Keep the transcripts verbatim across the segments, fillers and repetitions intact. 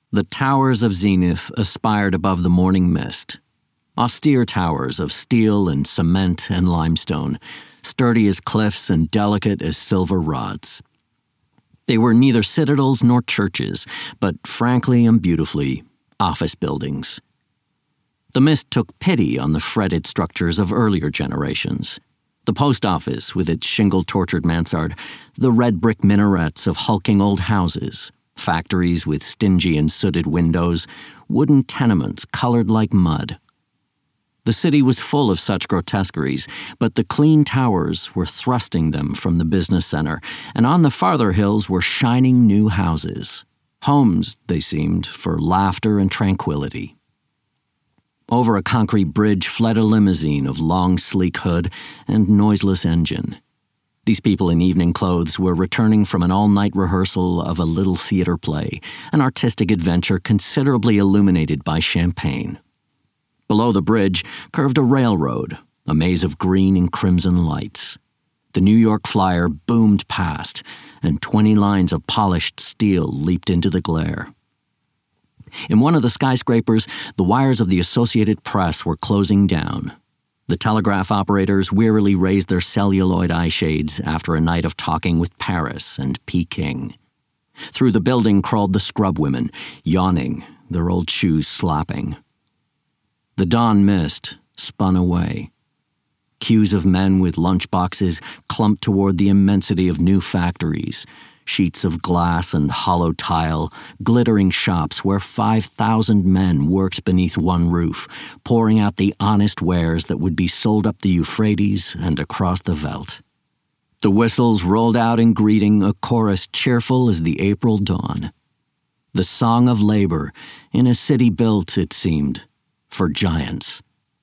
The towers of Zenith aspired above the morning mist. Austere towers of steel and cement and limestone, sturdy as cliffs and delicate as silver rods. They were neither citadels nor churches, but frankly and beautifully, office buildings. The mist took pity on the fretted structures of earlier generations. The post office with its shingle-tortured mansard, the red brick minarets of hulking old houses, factories with stingy and sooted windows, wooden tenements colored like mud. The city was full of such grotesqueries, but the clean towers were thrusting them from the business center, and on the farther hills were shining new houses. Homes, they seemed, for laughter and tranquility. Over a concrete bridge fled a limousine of long, sleek hood and noiseless engine. These people in evening clothes were returning from an all-night rehearsal of a little theater play, an artistic adventure considerably illuminated by champagne. Below the bridge curved a railroad, a maze of green and crimson lights. The New York Flyer boomed past, and twenty lines of polished steel leaped into the glare. In one of the skyscrapers, the wires of the Associated Press were closing down. The telegraph operators wearily raised their celluloid eye shades after a night of talking with Paris and Peking. Through the building crawled the scrub women, yawning, their old shoes slapping. The dawn mist spun away. Queues of men with lunchboxes clumped toward the immensity of new factories, sheets of glass and hollow tile, glittering shops where five thousand men worked beneath one roof, pouring out the honest wares that would be sold up the Euphrates and across the veldt. The whistles rolled out in greeting a chorus cheerful as the April dawn. The song of labor in a city built, it seemed, for giants.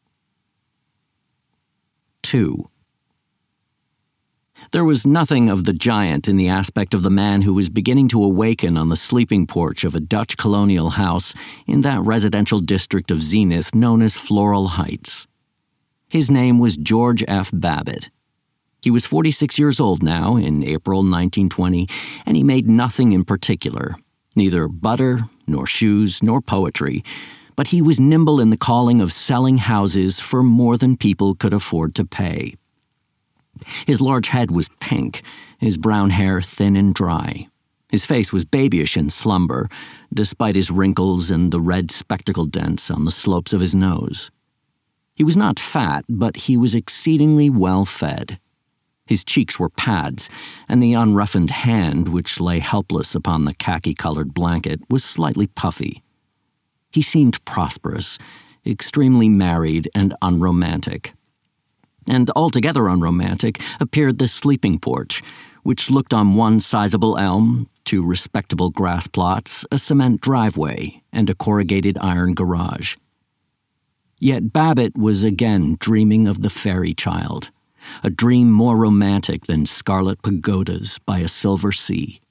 Two. There was nothing of the giant in the aspect of the man who was beginning to awaken on the sleeping porch of a Dutch colonial house in that residential district of Zenith known as Floral Heights. His name was George F. Babbitt. He was forty-six years old now, in April nineteen twenty, and he made nothing in particular, neither butter, nor shoes, nor poetry, but he was nimble in the calling of selling houses for more than people could afford to pay. His large head was pink, his brown hair thin and dry. His face was babyish in slumber, despite his wrinkles and the red spectacle dents on the slopes of his nose. He was not fat, but he was exceedingly well fed. His cheeks were pads, and the unroughened hand, which lay helpless upon the khaki-colored blanket, was slightly puffy. He seemed prosperous, extremely married and unromantic. And altogether unromantic appeared the sleeping porch, which looked on one sizable elm, two respectable grass plots, a cement driveway, and a corrugated iron garage. Yet Babbitt was again dreaming of the fairy child, a dream more romantic than scarlet pagodas by a silver sea.